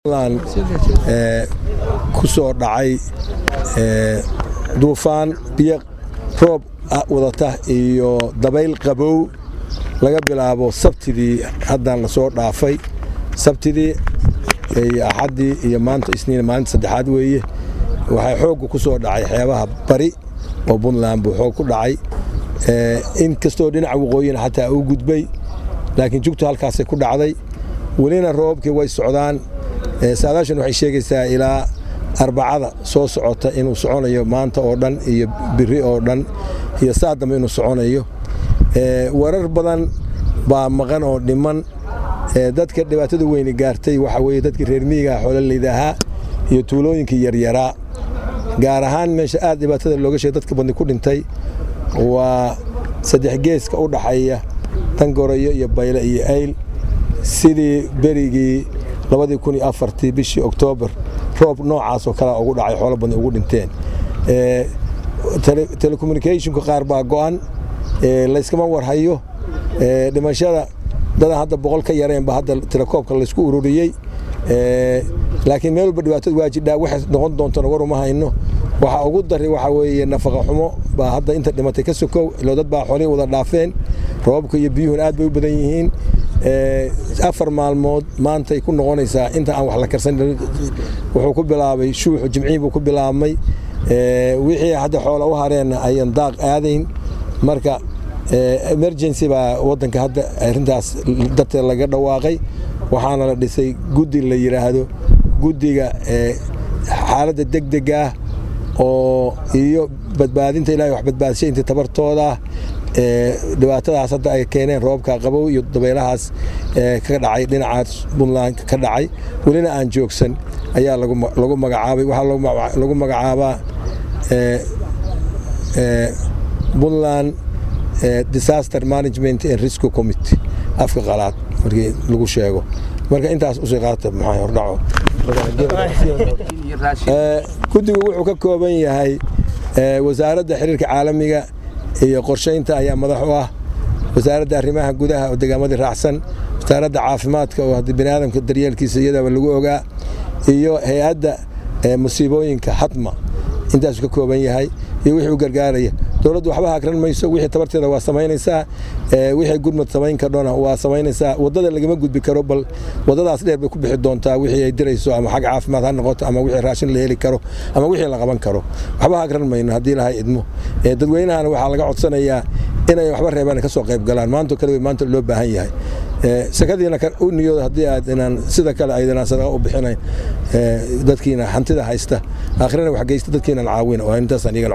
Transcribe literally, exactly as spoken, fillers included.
ku soo dhacay duufaan biyo roob wadata iyo dabayl qabow laga bilaabo sabtidii haddaan la soo dhaafay sabtidii iyo axadii iyo maanta isniin maalinta saddexaad weeye waxay xoog ku soo dhacay xeebaha bari oo Puntland buu xoog ku dhacay in kastoo dhinaca waqooyiga xataa uu gudbay laakiin jugtu halkaas ku dhacday walina roobkii way socdaan saadaashan waxay sheegaysaa ilaa arbacada soo socota inuu soconayo maanta oo dhan iyo biri oo dhan iyo saadama inuu soconayo warar badan baa maqan oo dhiman dadka dhibaatada weyn gaartay waxa weeye dadkii reer miyiga xoololeydaha iyo tuulooyinka yaryaraa gaar ahaan meesha aad dhibaatada looga sheegay dadka badni ku dhintay waa saddex geeska u dhaxaya Tangorayo iyo Bayle iyo Ayl sidii berigii labadii kun iyo afartii bishii Oktoobar roob noocaas oo kala ugu dhacay xoolo badan ugu dhinteen ee telecommunication ka qaar baa go'an ee la iskama warhayo ee dhimashada dad hadda boqol ka yareen ba hadda telekoobka la isku ururiyay ee laakiin meel walba dhibaato waajida wax noqon doonto war uma hayno waxa ugu daray waxa weeye nafaqa xumo ba hadda inta dhimatay ka sokow ilo dad baa xoolay wada dhaafeen roobka iyo biyuhu aad bay u badan yihiin ee afar maalmood maanta ay ku noqonaysaa inta aan wax la karsan wuxuu ku bilaabay shuuxu jimciin buu ku bilaabmay ee wixii hadda xoolo u hareen ayaan daaq aadayn marka emergency ba wadanka hadda arintaas dadka laga dhawaaqay waxaana la dhisay guddi la yiraahdo guddiga ee xaaladda degdega oo iyo badbaadinta Ilaahay wax badbaadisay inta tabartooda ee dhibaatadaas hadda ay keeneen roobka qabow iyo dabaylahaas ee ka dhacay dhinaca Puntland ka dhacay walina aan joogsan ayaa lagu lagu magacaabay waxa lagu magacaabaa ee ee Puntland disaster management and risk committee afka qalaad markii lagu sheego marka intaas u soo qaata maxay hordhaco ee guddigu wuxuu ka kooban yahay ee wasaaradda xiriirka caalamiga iyo qorsheynta ayaa madax u ah wasaaradda arrimaha gudaha oo deegaamada raacsan wasaaradda caafimaadka oo hadii bini'aadamka daryeelkiisa iyada lagu ogaa iyo hay'adda musiibooyinka hatma intaas ka kooban yahay iyo wixii uu gargaaraya dawladdu waxba akran mayso wixii tabarteeda waa sameynaysaa ee wixii gurmad sameyn ka doona waa sameynaysaa wadada lagama gudbi karo bal wadadaas dheer bay ku bixi doontaa wixii ay dirayso ama xaq caafimaad ha noqoto ama wixii raashin la heli karo ama wixii la qaban karo waxba akran mayno hadii la hay idmo ee dadweynaha waxa laga codsanayaa inay waxba reebaan ka soo qayb galaan maanta kale maanta loo baahan yahay ee sakadiina ka u niyooda hadii aad inaan sida kale aydan sadaqa u bixinayn ee dadkiina hantida haysta aakhirina wax geysta dadkiina caawin oo intaas aniga